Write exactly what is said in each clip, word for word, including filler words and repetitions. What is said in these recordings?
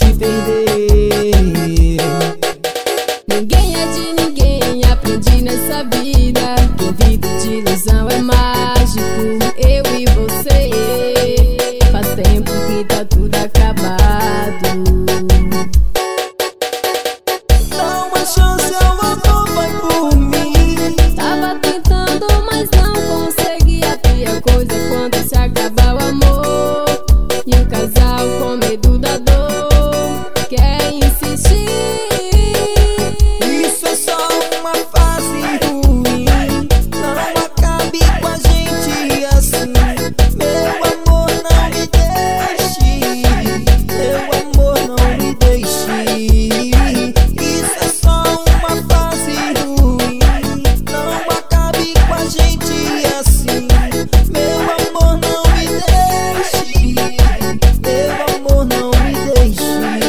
te perder. Ninguém é de ninguém, aprendi nessa vida que vida de ilusão é mágico. Eu e você, faz tempo que tá tudo acabado. Dá uma chance, o amor vai por mim. Tava tentando, mas não consegui. A pior coisa é quando se acaba o amor e o casal com medo da dor quer insistir. Isso é só uma fase ruim, não acabe com a gente assim. Meu amor, não me deixe, meu amor, não me deixe. Isso é só uma fase ruim, não acabe com a gente assim. Meu amor, não me deixe, meu amor, não me deixe.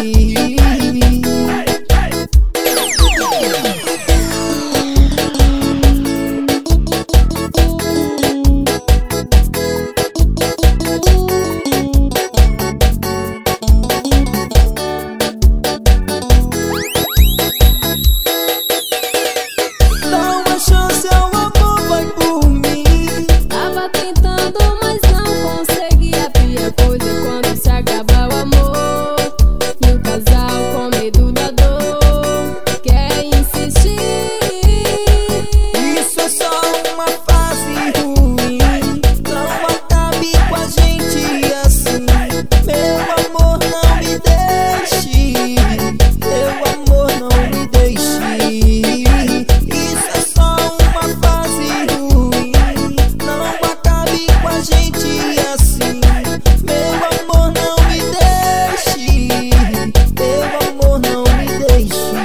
Dá uma chance, o amor vai por mim. Tava tentando, mas não consegui. A pior coisa é quando se acaba o amor e o casal com medo da dor quer insistir. Isso é só uma fase ruim, não acabe com a gente assim. Meu amor, não me deixe, meu amor, não me deixe. Isso é só uma fase ruim, não acabe com a gente assim. Meu amor, não me deixe, meu amor, não me deixe.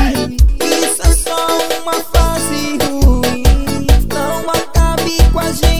Isso é só uma fase ruim, não acabe com a gente.